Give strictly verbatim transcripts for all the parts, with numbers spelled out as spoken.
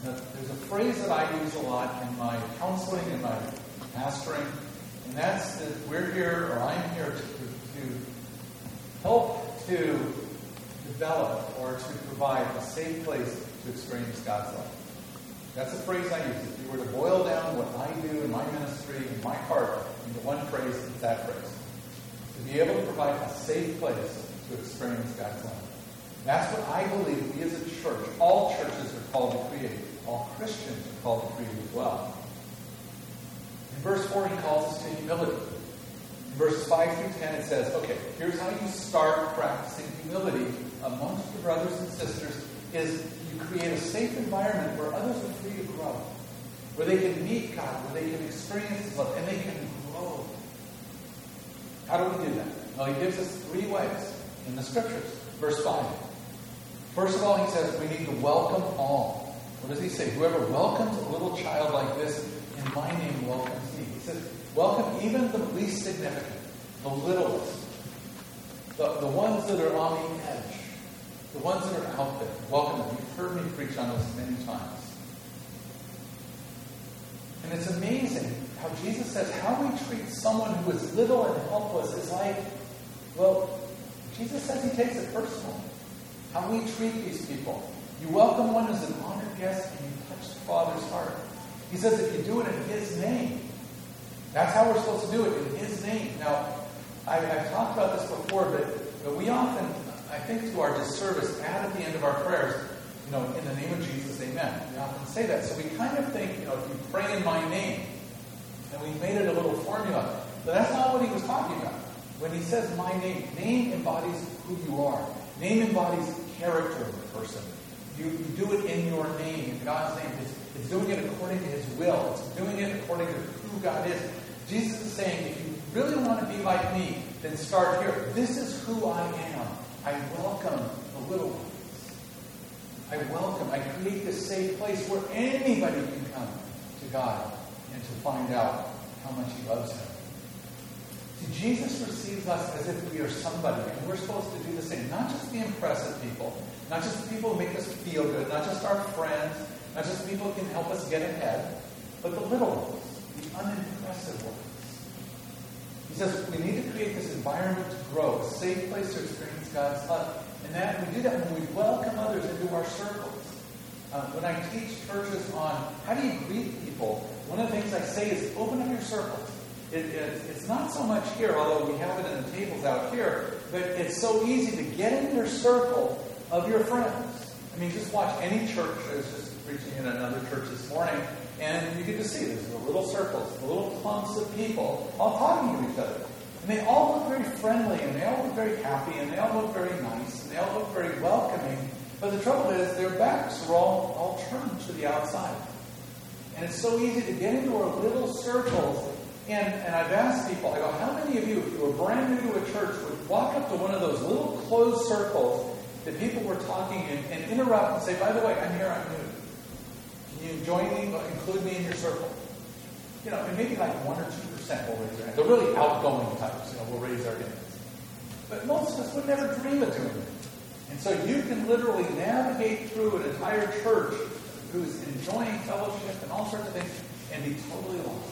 Now, there's a phrase that I use a lot in my counseling and my pastoring, and that's that we're here, or I'm here, to, to help to develop or to provide a safe place to experience God's love. That's a phrase I use. If you were to boil down what I do in my ministry, in my heart, into one phrase, it's that phrase. To be able to provide a safe place to experience God's love. That's what I believe we as a church, all churches are called to create. All Christians are called to create as well. In verse four, he calls us to humility. In verses five through ten, it says, okay, here's how you start practicing humility amongst your brothers and sisters, is you create a safe environment where others are free to grow, where they can meet God, where they can experience His love, and they can grow. How do we do that? Well, he gives us three ways in the Scriptures. Verse five. First of all, he says we need to welcome all. What does he say? Whoever welcomes a little child like this, in my name welcomes me. He says, welcome even the least significant, the littlest, the, the ones that are on the edge, the ones that are out there. Welcome them. You've heard me preach on this many times. And it's amazing how Jesus says how we treat someone who is little and helpless is like, well, Jesus says he takes it personally. How we treat these people. You welcome one as an honored guest and you touch the Father's heart. He says if you do it in His name, that's how we're supposed to do it, in His name. Now, I, I've talked about this before, but, but we often, I think to our disservice, add at the end of our prayers, you know, in the name of Jesus, amen. We often say that. So we kind of think, you know, if you pray in my name, and we made it a little formula. But that's not what he was talking about. When he says my name, name embodies who you are. Name embodies character of the person. You, you do it in your name, in God's name. It's, it's doing it according to His will. It's doing it according to who God is. Jesus is saying, if you really want to be like me, then start here. This is who I am. I welcome the little ones. I welcome, I create this safe place where anybody can come to God and to find out how much He loves Him. See, Jesus receives us as if we are somebody, and we're supposed to do the same. Not just the impressive people, not just the people who make us feel good, not just our friends, not just the people who can help us get ahead, but the little ones, the unimpressive ones. He says we need to create this environment to grow, a safe place to experience God's love. And that we do that when we welcome others into our circles. Uh, when I teach churches on how do you greet people, one of the things I say is open up your circles. It, it, it's not so much here, although we have it in the tables out here, but it's so easy to get in your circle of your friends. I mean, just watch any church. I was just preaching in another church this morning, and you get to see there's the little circles, the little clumps of people all talking to each other. And they all look very friendly, and they all look very happy, and they all look very nice, and they all look very welcoming. But the trouble is their backs are all, all turned to the outside. And it's so easy to get into our little circles. And, and I've asked people, I go, how many of you, if you were brand new to a church, would walk up to one of those little closed circles that people were talking in and interrupt and say, by the way, I'm here, I'm new. Can you join me, include me in your circle? You know, and maybe like one or two percent will raise their hand. They're really outgoing types, you know, will raise their hands. But most of us would never dream of doing it. And so you can literally navigate through an entire church who's enjoying fellowship and all sorts of things and be totally lost.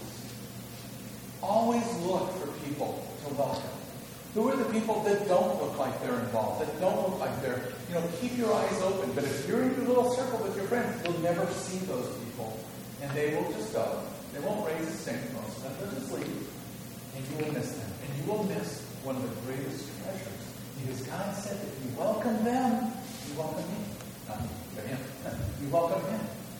Always look for people to welcome. Who are the people that don't look like they're involved, that don't look like they're, you know, keep your eyes open. But if you're in your little circle with your friends, you'll never see those people. And they will just go. They won't raise a stink, most of them. They'll just leave. And you will miss them. And you will miss one of the greatest treasures. Because God said that if you welcome them, you welcome me. Not me, but Him. You welcome Him.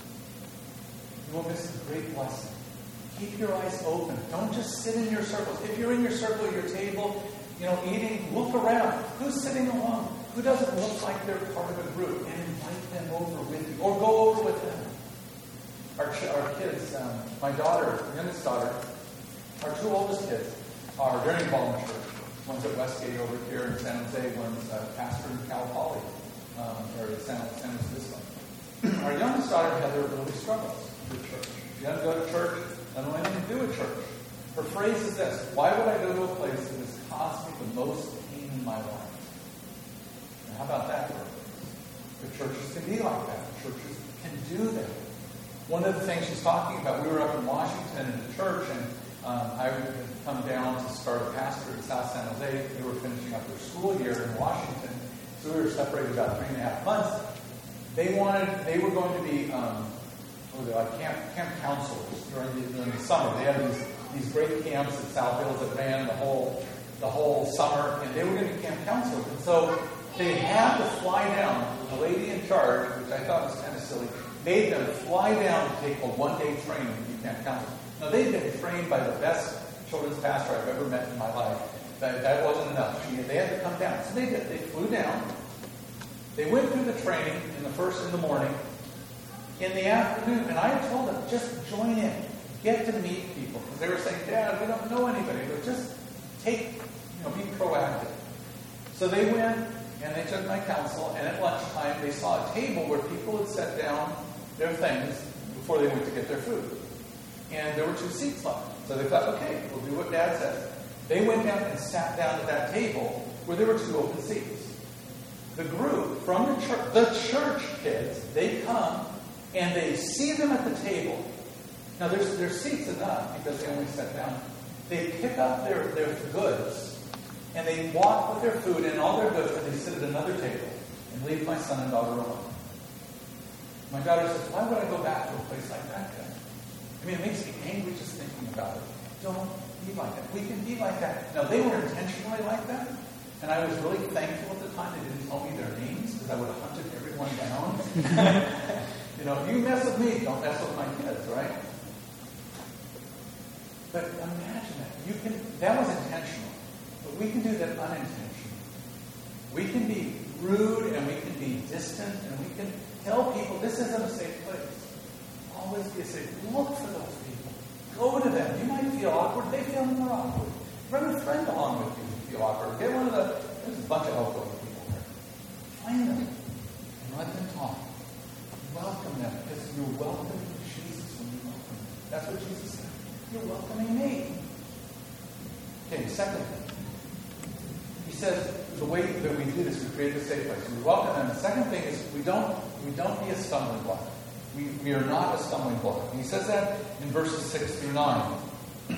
You will miss a great blessing. Keep your eyes open. Don't just sit in your circles. If you're in your circle, your table, you know, eating, look around. Who's sitting alone? Who doesn't look like they're part of a group? And invite them over with you. Or go over with them. Our, ch- our kids, um, my daughter, youngest daughter, our two oldest kids are very involved in church. One's at Westgate over here in San Jose. One's a pastor in Cal Poly, um, or San, San Francisco. Our youngest daughter, Heather, really struggles with church. She doesn't go to church. Doesn't know anything to do with church. Her phrase is this: why would I go to a place that has caused me the most pain in my life? And how about that for a phrase? The churches can be like that. Churches can do that. one of the things she's talking about, we were up in Washington in the church, and um, I had come down to start a pastor in South San Jose. They were finishing up their school year in Washington, so we were separated about three and a half months. They wanted, they were going to be, um, what were they, like camp, camp counselors during the, during the summer. They had these, these great camps at South Hills that ran the whole, the whole summer, and they were going to be camp counselors. And so they had to fly down. The lady in charge, which I thought was kind of silly, made them fly down to take a one-day training to be camp counselors. Now, they'd been trained by the best children's pastor I've ever met in my life. That, that wasn't enough. They had to come down. So they did. They flew down. They went through the training in the first in the morning. In the afternoon, and I had told them, just join in. Get to meet people. Because they were saying, Dad, we don't know anybody. But just take, you know, be proactive. So they went, and they took my counsel, and at lunchtime, they saw a table where people had set down their things before they went to get their food. And there were two seats left. So they thought, okay, we'll do what Dad says. They went down and sat down at that table where there were two open seats. The group from the church, the church kids, they come and they see them at the table. Now, there's, there's seats enough because they only sat down. They pick up their, their goods and they walk with their food and all their goods, and they sit at another table and leave my son and daughter alone. My daughter says, why would I go back to a place like that then? I mean, it makes me angry just thinking about it. Don't be like that. We can be like that. Now, they were intentionally like that, and I was really thankful at the time they didn't tell me their names, because I would have hunted everyone down. You know, you mess with me, don't mess with my kids, right? But imagine that. You can, that was intentional. But we can do that unintentionally. We can be rude, and we can be distant, and we can tell people this isn't a safe place. Always be safe. Look for those people. Go to them. You might feel awkward. They feel more awkward. Bring a friend along with you if you feel awkward. Get one of the, there's a bunch of outgoing people there. Find them and let them talk. Welcome them, because you're welcoming Jesus when you welcome them. That's what Jesus said. You're welcoming me. Okay, second thing. He says the way that we do this, we create a safe place. We welcome them. The second thing is we don't we don't be a stumbling block. We, we are not a stumbling block. And he says that in verses six through nine. And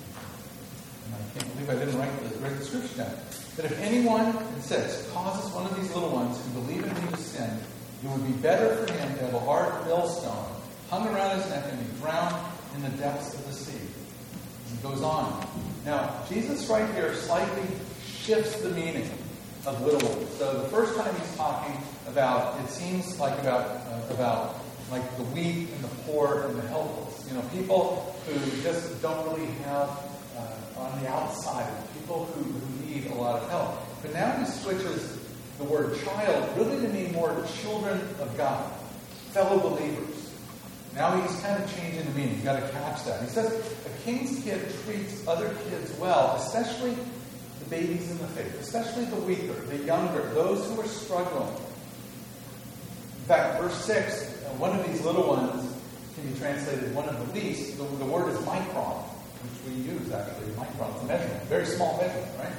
I can't believe I didn't write the, write the scripture down. That if anyone, in six, causes one of these little ones who believe in me to sin, it would be better for him to have a hard millstone hung around his neck and be drowned in the depths of the sea. And he goes on. Now, Jesus right here slightly shifts the meaning of little ones. So the first time he's talking about, it seems like about uh, about like the weak and the poor and the helpless. You know, people who just don't really have uh, on the outside, people who, who need a lot of help. But now he switches the word child really to mean more children of God, fellow believers. Now he's kind of changing the meaning. You've got to catch that. He says a king's kid treats other kids well, especially the babies in the faith, especially the weaker, the younger, those who are struggling. In fact, verse six, one of these little ones can be translated one of the least. The, the word is micron, which we use actually. Micron, it's a measurement, very small measurement, right?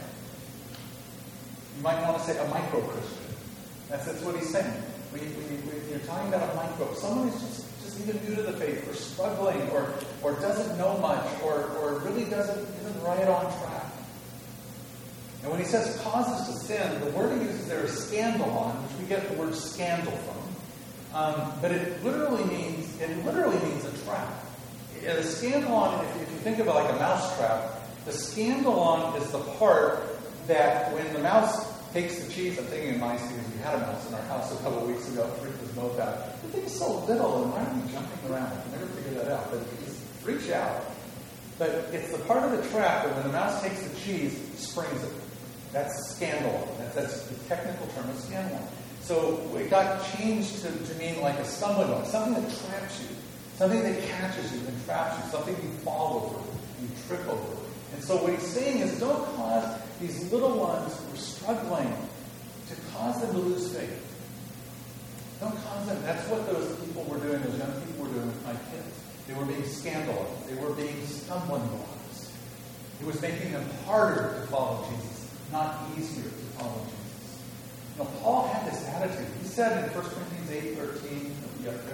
You might want to say a micro-Christian. That's, that's what he's saying. We, we, we, you're talking about a micro. Someone who's just, just even new to the faith, or struggling, or or doesn't know much, or, or really doesn't isn't right on track. And when he says causes to sin, the word he uses there is scandalon, which we get the word scandal from. Um, but it literally means it literally means a trap. A scandalon, if, if you think of it like a mouse trap, the scandalon is the part that when the mouse takes the cheese, I'm thinking of mice because we had a mouse in our house a couple of weeks ago, freaked us both out. The thing's so little, and why are we jumping around? I can never figure that out, but it just freaks you out. But it's the part of the trap that when the mouse takes the cheese, springs it. That's scandalon. That's, that's the technical term of scandalon. So it got changed to, to mean like a stumbling block, something that traps you, something that catches you and traps you, something you fall over, you trip over. And so what he's saying is, don't cause these little ones who are struggling to cause them to lose faith. Don't cause them. That's what those people were doing, those young people were doing with my kids. They were being scandalized. They were being stumbling blocks. It was making them harder to follow Jesus, not easier to follow Jesus. You know, Paul had this attitude. He said in First Corinthians eight thirteen, it'll be up there,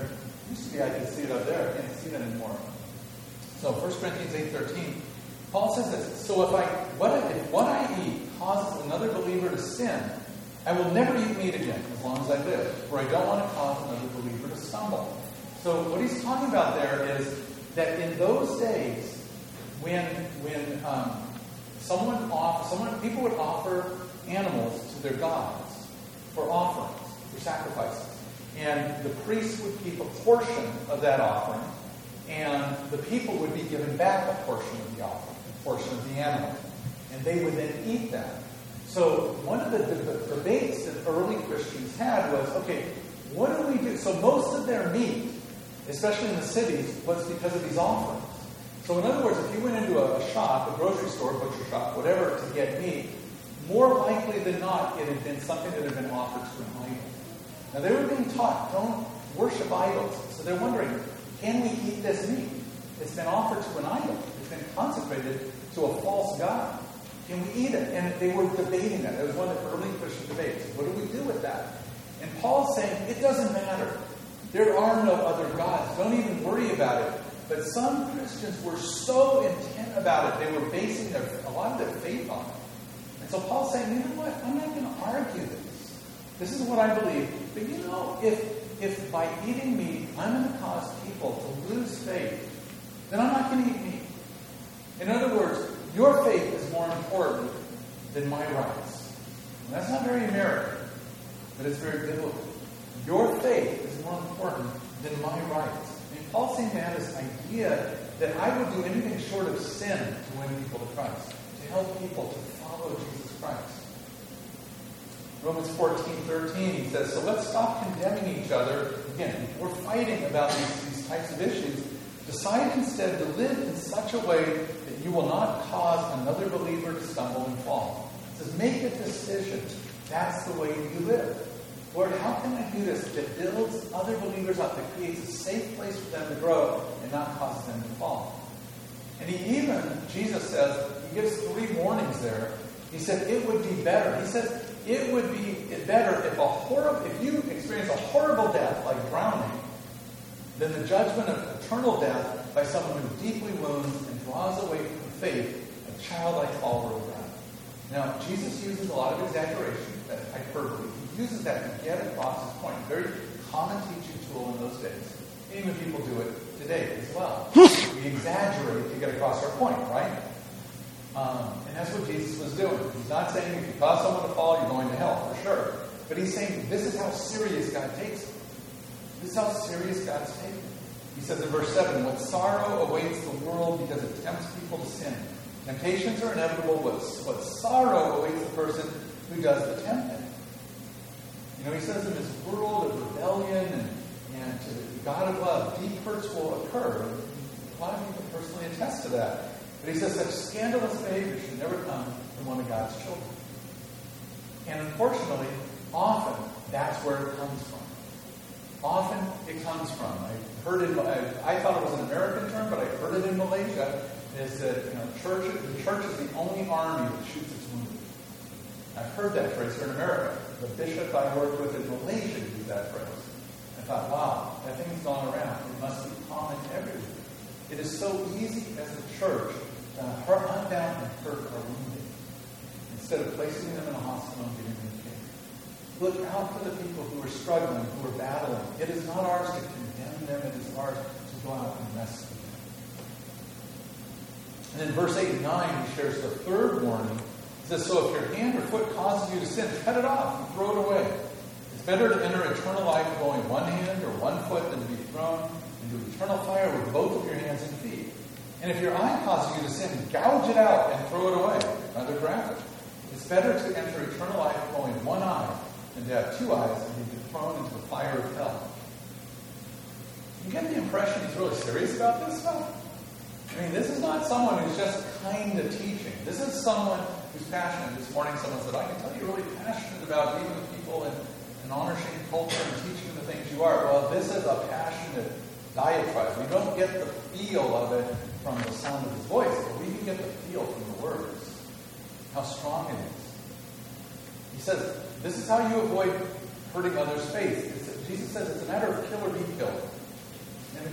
Used to be I could see it up there. I can't see it anymore. So First Corinthians eight thirteen, Paul says this. So if I what if what I eat causes another believer to sin, I will never eat meat again as long as I live, for I don't want to cause another believer to stumble. So what he's talking about there is that in those days, when when um, someone off, someone people would offer animals to their gods for offerings, for sacrifices. And the priest would keep a portion of that offering, and the people would be given back a portion of the offering, a portion of the animal. And they would then eat that. So one of the, the, the debates that early Christians had was, okay, what do we do? So most of their meat, especially in the cities, was because of these offerings. So in other words, if you went into a, a shop, a grocery store, butcher shop, whatever, to get meat, more likely than not, it had been something that had been offered to an idol. Now they were being taught, don't worship idols. So they're wondering, can we eat this meat? It's been offered to an idol. It's been consecrated to a false god. Can we eat it? And they were debating that. It was one of the early Christian debates. What do we do with that? And Paul's saying, it doesn't matter. There are no other gods. Don't even worry about it. But some Christians were so intent about it, they were basing their, a lot of their faith on it. And so Paul's saying, you know what? I'm not going to argue this. This is what I believe. But you know, if if by eating meat, I'm going to cause people to lose faith, then I'm not going to eat meat. In other words, your faith is more important than my rights. And that's not very American, but it's very biblical. Your faith is more important than my rights. And Paul's saying to have this idea that I would do anything short of sin to win people to Christ, to help people to follow Jesus Christ. Romans fourteen thirteen, he says, so let's stop condemning each other. Again, we're fighting about these, these types of issues. Decide instead to live in such a way that you will not cause another believer to stumble and fall. It says, make a decision. That's the way you live. Lord, how can I do this that builds other believers up, that creates a safe place for them to grow and not causes them to fall? And he even, Jesus says, he gives three warnings there. He said it would be better. He says it would be better if a horrible, if you experience a horrible death like drowning, than the judgment of eternal death by someone who deeply wounds and draws away from the faith a childlike follower of God. Now, Jesus uses a lot of exaggeration, that hyperbole. He uses that to get across his point. Very common teaching tool in those days. Even people do it today as well. We exaggerate to get across our point, right? Um, and that's what Jesus was doing. He's not saying if you cause someone to fall, you're going to hell, for sure. But he's saying this is how serious God takes it. This is how serious God's taken it. He says in verse seven, what sorrow awaits the world because it tempts people to sin. Temptations are inevitable, but what sorrow awaits the person who does the tempting. You know, he says in this world of rebellion and, and to the God of love, deep hurts will occur. A lot of people personally attest to that. But he says such scandalous behavior should never come from one of God's children. And unfortunately, often that's where it comes from. Often it comes from. I heard it. I, I thought it was an American term, but I heard it in Malaysia. Is that you know, church? The church is the only army that shoots its wounded. I've heard that phrase here in America. The bishop I worked with in Malaysia used that phrase. I thought, wow, that thing's gone around. It must be common everywhere. It is so easy as a church to hunt down and hurt our wounded instead of placing them in a hospital and giving them care. Look out for the people who are struggling, who are battling. It is not ours to condemn them. It is ours to go out and rescue them. And then verse eight and nine, he shares the third warning. He says, so if your hand or foot causes you to sin, cut it off and throw it away. It's better to enter eternal life going one hand or one foot than to be thrown into eternal fire with both of your hands and feet. And if your eye causes you to sin, gouge it out and throw it away. Rather grab it. It's better to enter eternal life going one eye than to have two eyes and be thrown into the fire of hell. You get the impression he's really serious about this stuff? I mean, this is not someone who's just kind of teaching. This is someone who's passionate. This morning someone said, I can tell you're really passionate about being with people and, and honoring culture and teaching the things you are. Well, this is a passionate diatribe. We don't get the feel of it from the sound of his voice, but we can get the feel from the words. How strong it is. He says, this is how you avoid hurting others' faith. It's, Jesus says it's a matter of kill or be killed.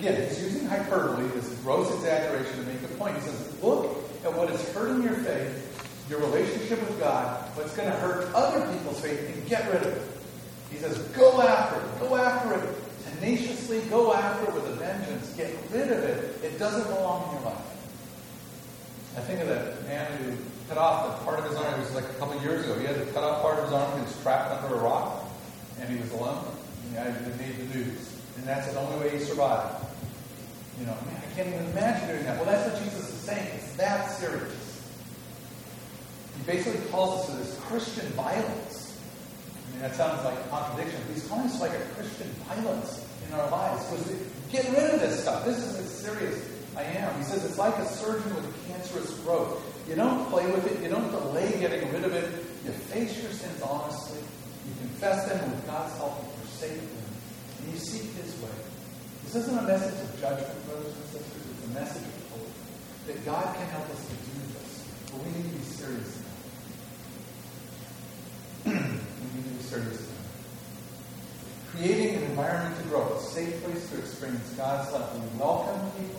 again, he's using hyperbole, this gross exaggeration to make a point. He says, look at what is hurting your faith, your relationship with God, what's going to hurt other people's faith, and get rid of it. He says, go after it. Go after it tenaciously. Go after it with a vengeance. Get rid of it. It doesn't belong in your life. I think of that man who cut off the part of his arm. It was like a couple of years ago. He had to cut off part of his arm. He was trapped under a rock, and he was alone. And he made the news. And that's the only way he survived. You know, man, I can't even imagine doing that. Well, that's what Jesus is saying. It's that serious. He basically calls us to this Christian violence. I mean, that sounds like a contradiction. But he's calling us like a Christian violence in our lives. Because get rid of this stuff. This is as serious I am. He says it's like a surgeon with a cancerous growth. You don't play with it. You don't delay getting rid of it. You face your sins honestly. You confess them, and with God's help, you forsake them. And you seek His way. This isn't a message of judgment, brothers and sisters. It's a message of hope. That God can help us to do this. But we need to be serious now. We need to be serious now. Creating an environment to grow, a safe place to experience God's love. We welcome people.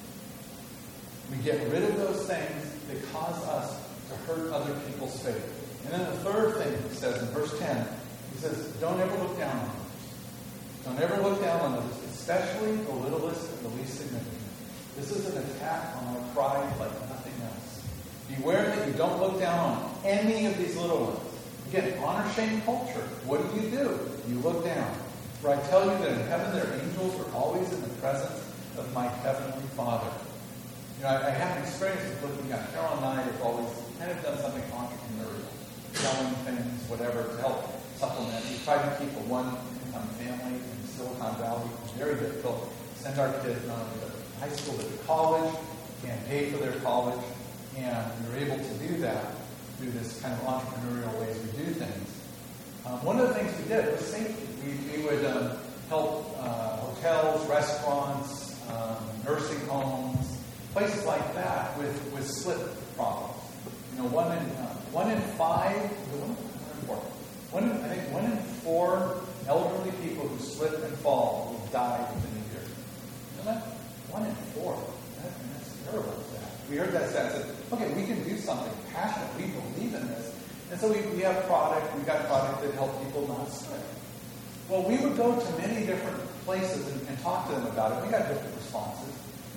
We get rid of those things that cause us to hurt other people's faith. And then the third thing he says in verse ten, he says, don't ever look down on others. Don't ever look down on others, especially the littlest and the least significant. This is an attack on our pride like nothing else. Beware that you don't look down on any of these little ones. Again, honor-shame culture. What do you do? You look down. For I tell you that in heaven their angels are always in the presence of my heavenly Father. You know, I, I have an experience with looking at Carol and I have always kind of done something entrepreneurial, selling things, whatever, to help supplement. We try to keep a one-income family in Silicon Valley. It's very difficult. Send our kids not only to high school but to college, can't pay for their college, and we're able to do that through this kind of entrepreneurial ways we do things. Um, one of the things we did was safety. We, we would um, help uh, hotels, restaurants, um, nursing homes, places like that with, with slip problems. You know, one in uh, one in five, one, one, one in, I think one in four elderly people who slip and fall will die within a year. You know that? One in four. That, that's terrible. That. We heard that stat. Said, okay, we can do something passionate. We believe in this, and so we, we have product. We got product that help people not slip. Well, we would go to many different places and, and talk to them about it. We got different responses.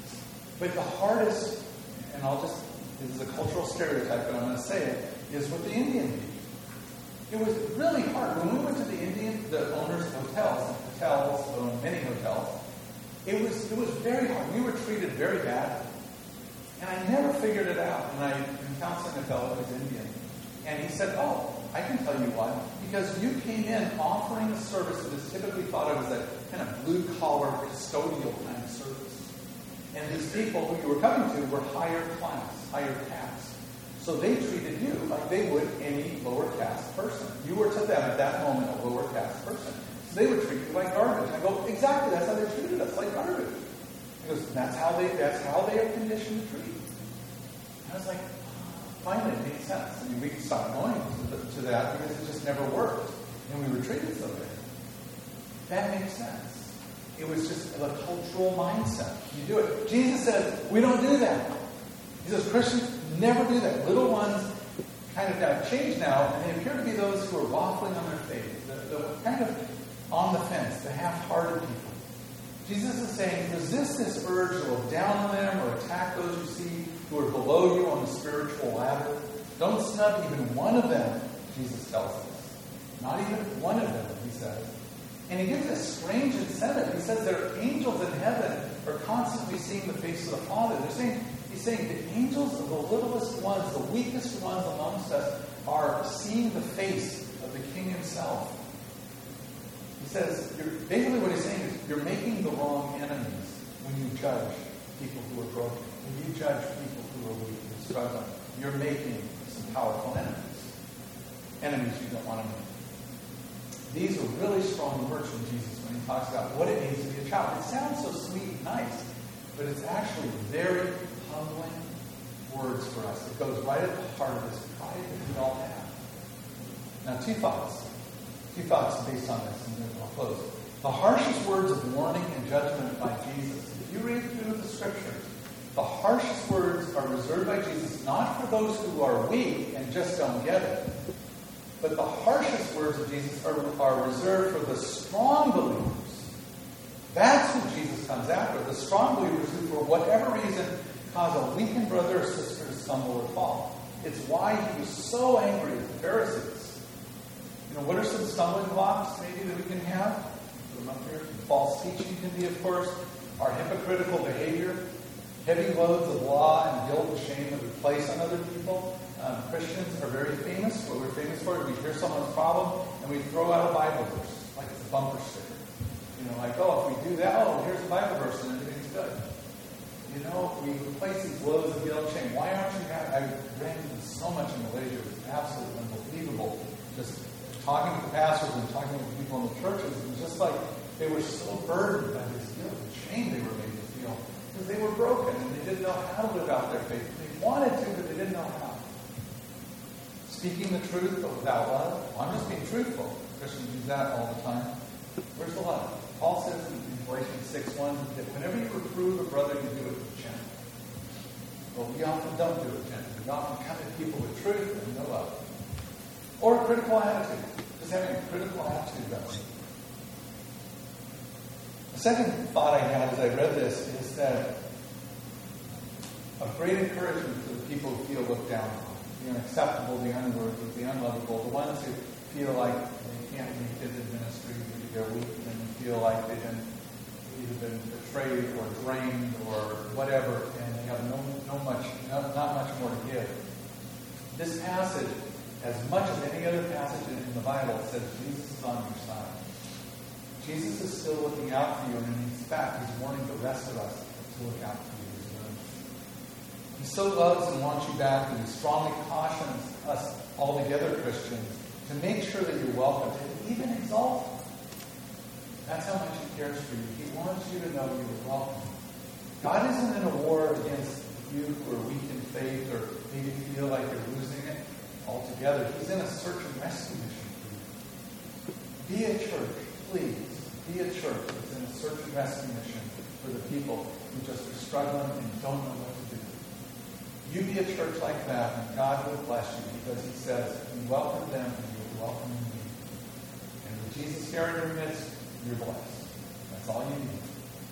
But the hardest, and I'll just, this is a cultural stereotype, but I'm going to say it, is with the Indian people. It was really hard. When we went to the Indian, the owners of hotels, and hotels, own many hotels, it was it was very hard. We were treated very badly. And I never figured it out. And I am counseling a fellow who's Indian. And he said, oh, I can tell you why. Because you came in offering a service that is typically thought of as a kind of blue-collar, custodial kind of service. And these people who you were coming to were higher class, higher caste. So they treated you like they would any lower caste person. You were to them at that moment a lower caste person. So they would treat you like garbage. And I go, exactly, that's how they treated us, like garbage. Because that's how they that's how they are conditioned to treat. And I was like, oh, finally it made sense. I mean, we stopped going to, the, to that because it just never worked. And we were treated so bad. That makes sense. It was just a cultural mindset. You do it. Jesus says, we don't do that. He says, Christians never do that. Little ones kind of have changed now, and they appear to be those who are waffling on their faith, the, the kind of on the fence, the half-hearted people. Jesus is saying, resist this urge to look down on them or attack those you see who are below you on the spiritual ladder. Don't snub even one of them, Jesus tells us. Not even one of them, he says. And he gives a strange incentive. He says there are angels in heaven are constantly seeing the face of the Father. They're saying, he's saying the angels of the littlest ones, the weakest ones amongst us, are seeing the face of the King himself. He says, you're, basically what he's saying is, you're making the wrong enemies when you judge people who are broken. When you judge people who are weak and struggling, you're making some powerful enemies. Enemies you don't want to make. These are really strong words from Jesus when he talks about what it means to be a child. It sounds so sweet and nice, but it's actually very humbling words for us. It goes right at the heart of this pride that we all have. Now, two thoughts. Two thoughts based on this, and then I'll close. The harshest words of warning and judgment by Jesus reserved by Jesus not for those who are weak and just don't get it, but the harshest words of Jesus are, are reserved for the strong believers. That's who Jesus comes after, the strong believers who, for whatever reason, cause a weakened brother or sister to stumble or fall. It's why he was so angry at the Pharisees. You know, what are some stumbling blocks maybe that we can have? Put them up here. False teaching can be, of course. Our hypocritical behavior. Heavy loads of law and guilt and shame that we place on other people. Um, Christians are very famous. What we're famous for is we hear someone's problem and we throw out a Bible verse, like it's a bumper sticker. You know, like, oh, if we do that, oh, here's a Bible verse and everything's good. You know, we place these loads of guilt and shame. Why aren't you having... I ran into so much in Malaysia. It was absolutely unbelievable. Just talking to the pastors and talking with people in the churches. It was just like they were so burdened by this guilt and shame they were made to feel. Because they were broken and they didn't know how to live out their faith. They wanted to, but they didn't know how. Speaking the truth, but without love. Well, I'm just being truthful. Christians do that all the time. Where's the love? Paul says in Galatians six one that whenever you reprove a brother, you do it gently. Well, we often don't do it gently. We often come at people with truth and no love. Or a critical attitude. Just having a critical attitude about it. The second thought I had as I read this is that a great encouragement for the people who feel looked down on, the unacceptable, the unworthy, the unlovable, the ones who feel like they can't make it in ministry, maybe they're weak, and then feel like they've been either been betrayed or drained or whatever, and they have no, no much, no, not much more to give. This passage, as much as any other passage in, in the Bible, says Jesus is on your side. Jesus is still looking out for you, and in fact, he's warning the rest of us to look out for you as well. He so loves and wants you back, and he strongly cautions us altogether, Christians, to make sure that you're welcome, and even exalt him. That's how much he cares for you. He wants you to know you're welcome. God isn't in a war against you who are weak in faith or maybe feel like you're losing it altogether. He's in a search and rescue mission for you. Be a church, please. Be a church that's in a search and rescue mission for the people who just are struggling and don't know what to do. You be a church like that, and God will bless you because he says, you welcome them and you welcome me. And with Jesus here in your midst, you're blessed. That's all you need.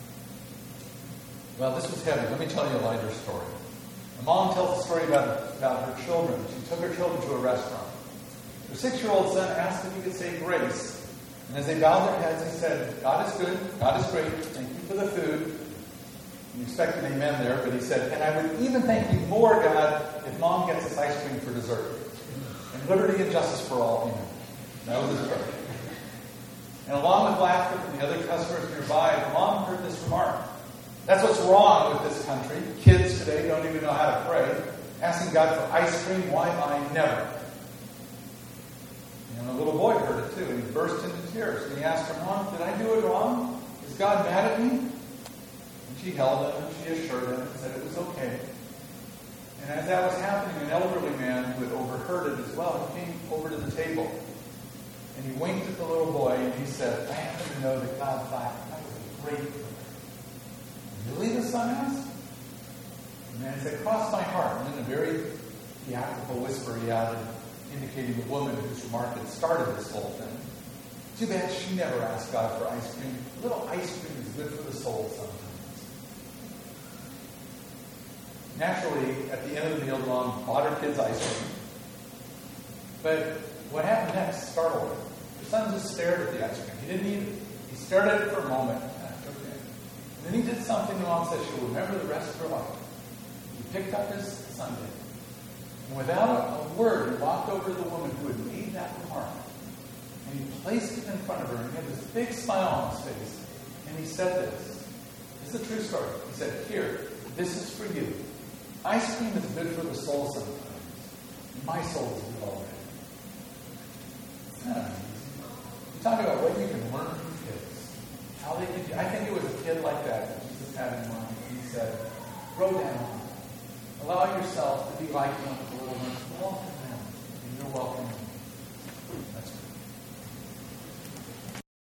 Well, this was heavy. Let me tell you a lighter story. A mom tells a story about, about her children. She took her children to a restaurant. Her six-year-old son asked if he could say grace. And as they bowed their heads, he said, God is good. God is great. Thank you for the food. You expect an amen there, but he said, and I would even thank you more, God, if Mom gets us ice cream for dessert. And liberty and justice for all, amen. That was his prayer. And along with laughter from the other customers nearby, the mom heard this remark. That's what's wrong with this country. Kids today don't even know how to pray. Asking God for ice cream, why I never. And the little boy heard it too, and he burst into tears. And he asked her, Mom, did I do it wrong? Is God mad at me? And she held him, and she assured him, and said it was okay. And as that was happening, an elderly man who had overheard it as well, he came over to the table. And he winked at the little boy, and he said, I happen to know that God thought that was a great prayer. Really, the son asked? And then he said, cross my heart. And in a very theatrical whisper, he added, indicating the woman whose remark had started this whole thing. Too bad she never asked God for ice cream. A little ice cream is good for the soul sometimes. Naturally, at the end of the meal, Mom bought her kids ice cream. But what happened next startled her. Her son just stared at the ice cream. He didn't eat it. He stared at it for a moment. And then he did something the mom said she'll remember the rest of her life. He picked up his sundae. And without a word, he walked over to the woman who had made that remark. And he placed it in front of her. And he had this big smile on his face. And he said this. This is a true story. He said, here, this is for you. Ice cream is good for the soul sometimes. My soul is good already. Yeah. You talk about what you can learn from kids. How they can do. I think it was a kid like that that Jesus had in mind. He said, throw down. Allow yourself to be like one.